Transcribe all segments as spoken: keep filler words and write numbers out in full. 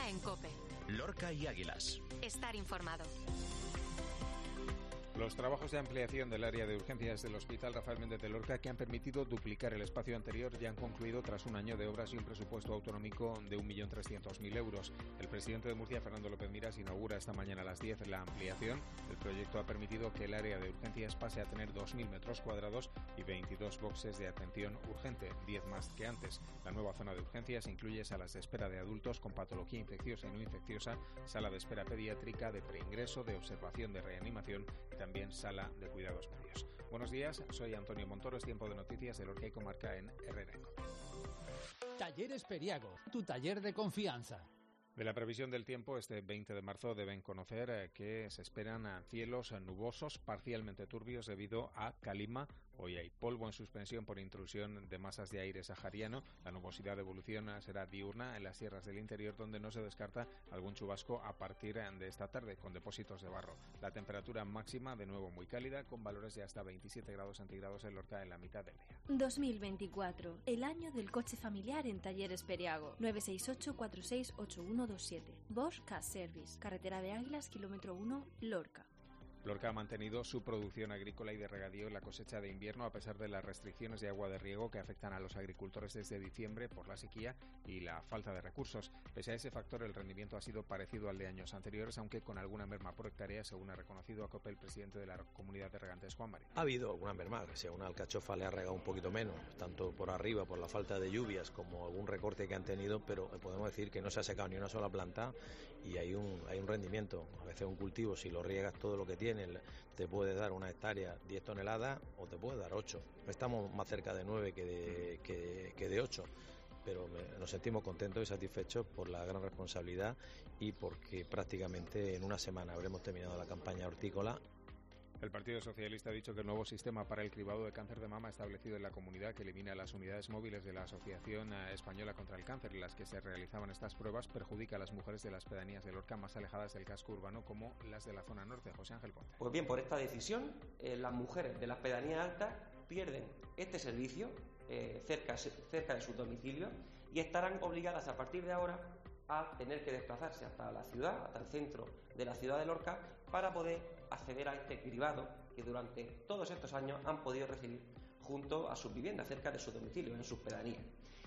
día en COPE. Lorca y Águilas. Estar informado. Los trabajos de ampliación del área de urgencias del Hospital Rafael Méndez de Lorca, que han permitido duplicar el espacio anterior, ya han concluido tras un año de obras y un presupuesto autonómico de un millón trescientos mil euros. El presidente de Murcia, Fernando López Miras, inaugura esta mañana a las diez la ampliación. El proyecto ha permitido que el área de urgencias pase a tener dos mil metros cuadrados y veintidós boxes de atención urgente, diez más que antes. La nueva zona de urgencias incluye salas de espera de adultos con patología infecciosa y no infecciosa, sala de espera pediátrica, de preingreso, de observación, de reanimación y también sala de cuidados medios. Buenos días, soy Antonio Montoro, es tiempo de noticias de Lorca y Comarca en Herrera en Cope. Talleres Periago, tu taller de confianza. De la previsión del tiempo, este veinte de marzo deben conocer eh, que se esperan eh, cielos eh, nubosos, parcialmente turbios debido a calima. Hoy hay polvo en suspensión por intrusión de masas de aire sahariano. La nubosidad de evolución eh, será diurna en las sierras del interior, donde no se descarta algún chubasco a partir eh, de esta tarde, con depósitos de barro. La temperatura máxima, de nuevo muy cálida, con valores de hasta veintisiete grados centígrados en Lorca en la mitad del día. dos mil veinticuatro, el año del coche familiar en Talleres Periago. nueve seis ocho, cuatro seis ocho uno dos siete. Bosch Car Service, carretera de Águilas, kilómetro uno, Lorca. Lorca ha mantenido su producción agrícola y de regadío en la cosecha de invierno a pesar de las restricciones de agua de riego que afectan a los agricultores desde diciembre por la sequía y la falta de recursos. Pese a ese factor, el rendimiento ha sido parecido al de años anteriores, aunque con alguna merma por hectárea, según ha reconocido a COPE el presidente de la Comunidad de Regantes, Juan Marín. Ha habido alguna merma, que sea una alcachofa le ha regado un poquito menos, tanto por arriba por la falta de lluvias como algún recorte que han tenido, pero podemos decir que no se ha secado ni una sola planta y hay un, hay un rendimiento. A veces un cultivo, si lo riegas todo lo que tiene, te puede dar una hectárea diez toneladas o te puede dar ocho. Estamos más cerca de nueve que de, que, que de ocho, pero nos sentimos contentos y satisfechos por la gran responsabilidad y porque prácticamente en una semana habremos terminado la campaña hortícola. El Partido Socialista ha dicho que el nuevo sistema para el cribado de cáncer de mama establecido en la comunidad, que elimina las unidades móviles de la Asociación Española contra el Cáncer en las que se realizaban estas pruebas, perjudica a las mujeres de las pedanías de Lorca más alejadas del casco urbano, como las de la zona norte. José Ángel Ponte. Pues bien, por esta decisión, eh, las mujeres de las pedanías altas pierden este servicio eh, cerca, cerca de sus domicilios y estarán obligadas a partir de ahora a tener que desplazarse hasta la ciudad, hasta el centro de la ciudad de Lorca, para poder acceder a este cribado que durante todos estos años han podido recibir junto a sus viviendas, cerca de sus domicilios, en sus pedanías.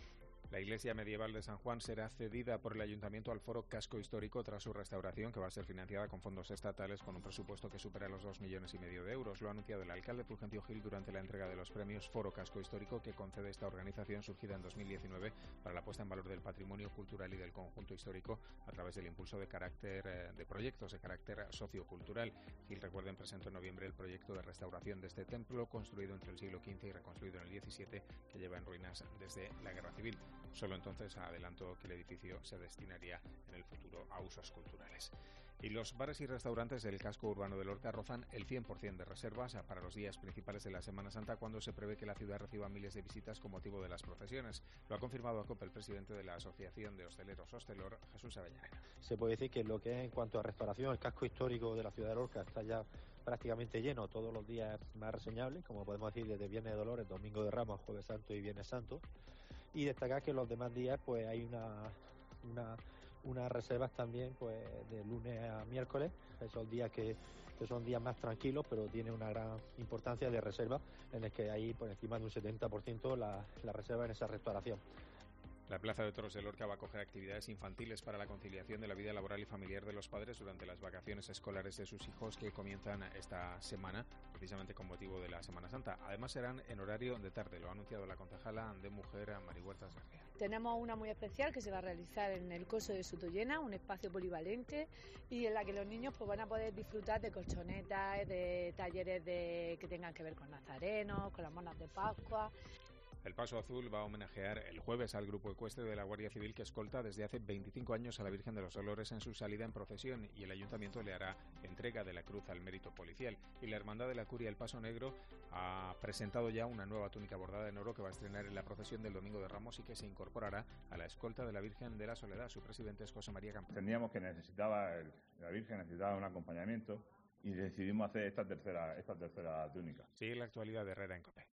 La iglesia medieval de San Juan será cedida por el Ayuntamiento al Foro Casco Histórico tras su restauración, que va a ser financiada con fondos estatales con un presupuesto que supera los dos millones y medio de euros. Lo ha anunciado el alcalde Fulgencio Gil durante la entrega de los premios Foro Casco Histórico que concede esta organización, surgida en dos mil diecinueve para la puesta en valor del patrimonio cultural y del conjunto histórico a través del impulso de carácter de proyectos de carácter sociocultural. Gil, recuerden, presentó en noviembre el proyecto de restauración de este templo construido entre el siglo quince y reconstruido en el diecisiete, que lleva en ruinas desde la Guerra Civil. Solo entonces adelantó que el edificio se destinaría en el futuro a usos culturales. Y los bares y restaurantes del casco urbano de Lorca rozan el cien por ciento de reservas para los días principales de la Semana Santa, cuando se prevé que la ciudad reciba miles de visitas con motivo de las procesiones. Lo ha confirmado a COPE el presidente de la Asociación de Hosteleros Hostelor, Jesús Avellaneda. Se puede decir que lo que es en cuanto a restauración, el casco histórico de la ciudad de Lorca está ya prácticamente lleno, todos los días más reseñables, como podemos decir desde Viernes de Dolores, Domingo de Ramos, Jueves Santo y Viernes Santo, y destacar que los demás días pues hay una, una unas reservas también pues de lunes a miércoles, esos días que, que son días más tranquilos, pero tiene una gran importancia de reserva, en el que hay por encima de un setenta por ciento la, la reserva en esa restauración. La Plaza de Toros de Lorca va a acoger actividades infantiles para la conciliación de la vida laboral y familiar de los padres durante las vacaciones escolares de sus hijos, que comienzan esta semana, precisamente con motivo de la Semana Santa. Además serán en horario de tarde, lo ha anunciado la concejala de Mujer, Mari Huertas García. Tenemos una muy especial que se va a realizar en el Coso de Sotollena, un espacio polivalente y en la que los niños pues, van a poder disfrutar de colchonetas, de talleres de, que tengan que ver con nazarenos, con las monas de Pascua. El Paso Azul va a homenajear el jueves al grupo ecuestre de la Guardia Civil que escolta desde hace veinticinco años a la Virgen de los Dolores en su salida en procesión, y el Ayuntamiento le hará entrega de la cruz al mérito policial. Y la Hermandad de la Curia El Paso Negro ha presentado ya una nueva túnica bordada en oro que va a estrenar en la procesión del Domingo de Ramos y que se incorporará a la escolta de la Virgen de la Soledad. Su presidente es José María Campos. Entendíamos que necesitaba, el, la Virgen necesitaba un acompañamiento y decidimos hacer esta tercera, esta tercera túnica. Sigue la actualidad de Herrera en COPE.